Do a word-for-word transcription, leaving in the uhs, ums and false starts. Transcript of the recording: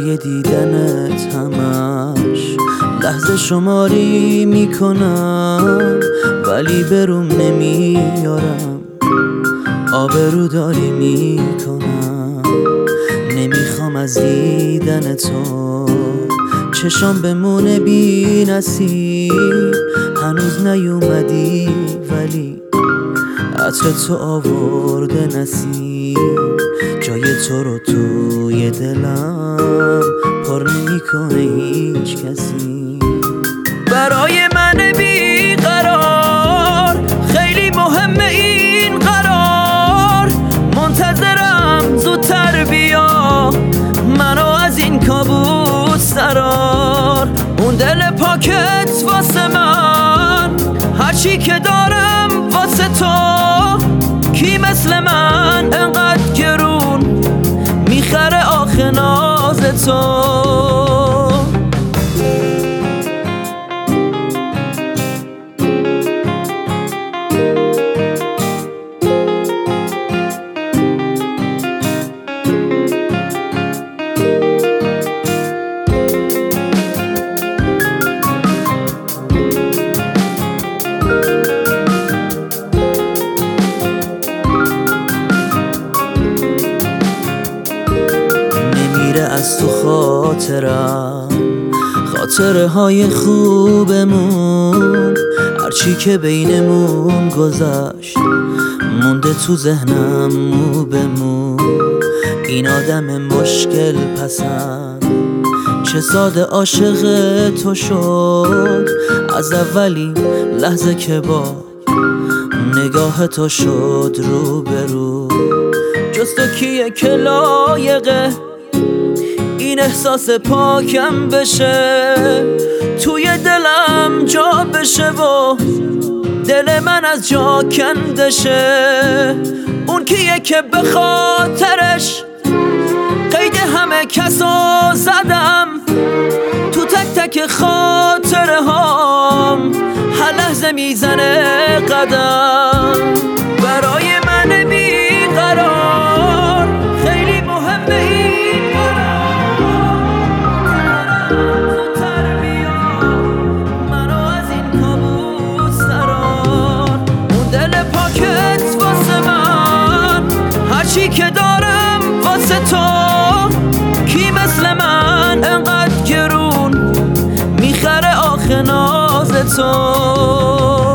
برای دیدنت همش لحظه شماری میکنم، ولی بروم نمیارم، آبرو داری میکنم. نمیخوام از دیدن تو چشام بمونه بی نصیب، هنوز نیومدی ولی عطر تو آورده نسیم. جای تو رو توی دلم پر نمیکنه هیچ کسی. برای من بیقرار خیلی مهمه این قرار، منتظرم زودتر بیا منو از این کابوس درار. اون دل پاکت واسه من، هرچی که دارم واسه تو. کی مثل من انقدر گرون میخره آخه ناز تو؟ از تو خاطرم خاطره های خوبمون، هرچی که بینمون گذشت مونده تو ذهنم مو بمون. این آدم مشکل پسند چه ساده عاشق تو شد، از اولین لحظه که با نگاه تو شد رو به رو. جز تو کیه که لایقه این احساس پاکم بشه، توی دلم جا بشه و دل من از جا کنده شه. اون کیه که به خاطرش قید همه کسو زدم، تو تک تک خاطره هام هر لحظه میزنه قدم. برای من بیقرار خیلی مهمه این چی که دارم واسه تو. کی مثل من انقدر گرون میخره آخه ناز تو؟